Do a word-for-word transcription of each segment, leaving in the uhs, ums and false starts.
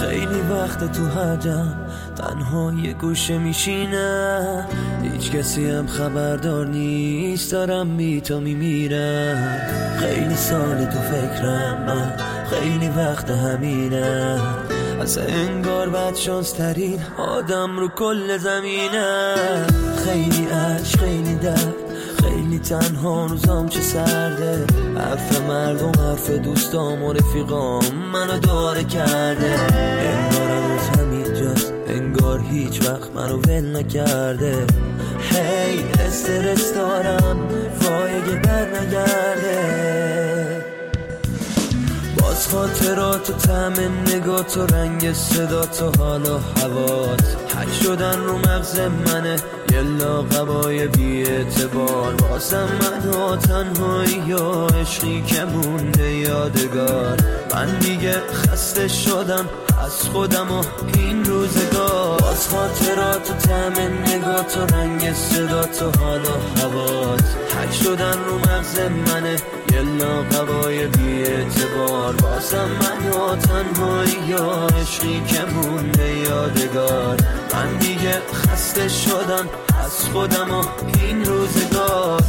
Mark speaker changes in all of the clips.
Speaker 1: خیلی وقت تو هرجم تنها یه گوشه میشینم، هیچ کسی هم خبردار نیست دارم بی تو میمیرم. خیلی سال تو فکرم من، خیلی وقت همینم، اصلا انگار بد شانس ترین آدم رو کل زمینم. خیلی عشق خیلی درد، خیلی تنها روزام چه سرده، حرف مردم حرف دوستام و رفیقام منو داره کرده. انگار هنوز همین جاست، انگار هیچ وقت منو ول نکرده. هی استرس دارم وای اگه بر نگرده. باز خاطرات و طعم نگات و رنگ صدات و حالا هوات حک شدن رو مغز منه، یه لاغبای بی اعتبار. بازم من ها تنهایی یا عشقی که مونده یادگار. من دیگه خسته شدم از خودم و این روزگار. باز خاطرات و طعم نگات و رنگ صدات و حالا هوات حک شدن رو مغز منه، یه لاغبای بی اعتبار. بازم من ها تنهایی یا عشقی که مونده یادگار. من دیگه خسته شدم از خودم و این روزگار.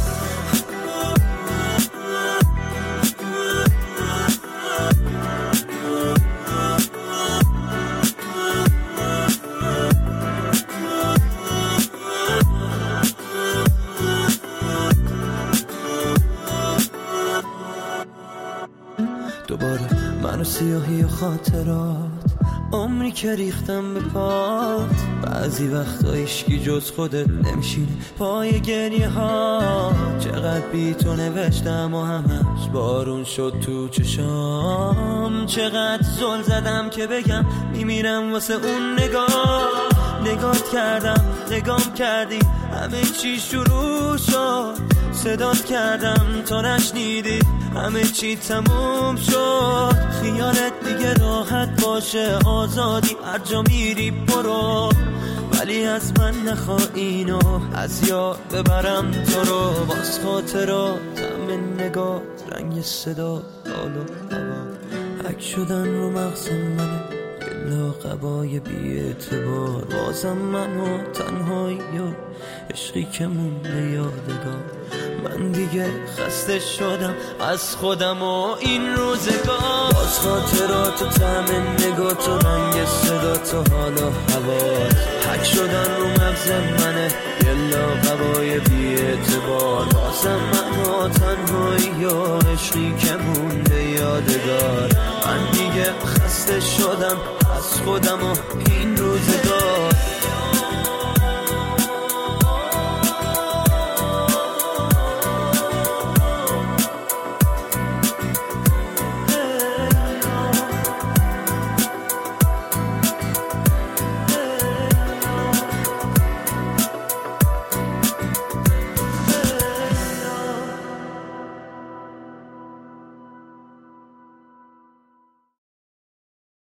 Speaker 1: دوباره من و سیاهی و خاطرات، عمری که ریختم به پات. بعضی وقتا عشقی جز خودت نمیشینه پای گریه ها. چقدر بی تو نوشتم و همش بارون شد تو چشام. چقدر زل زدم که بگم میمیرم واسه اون نگاه. نگات کردم نگام کردی همه چی شروع شد. صدات کردم تا نشنیدی همه چی تموم شد. خیالت دیگه راحت باشه آزادی هر جا میری برو، ولی از من نخوا اینو از یاد ببرم تو رو. باز خاطراتم نگات رنگ صدا حال و هوا حک شدن رو مغز منه، لاغبای بی اعتبار. بازم منو تنهایی و عشقی که مونده یادگار. من دیگه خسته شدم از خودم و این روزگار. باز خاطرات و طعم نگات و رنگ صدات و حالا هوات حک شدن رو مغز منه، یه لاغبای بی اعتبار. بازم منو تنهایی و عشقی که مونده یادگار. من دیگه خسته شدم از خودم و این روزگار.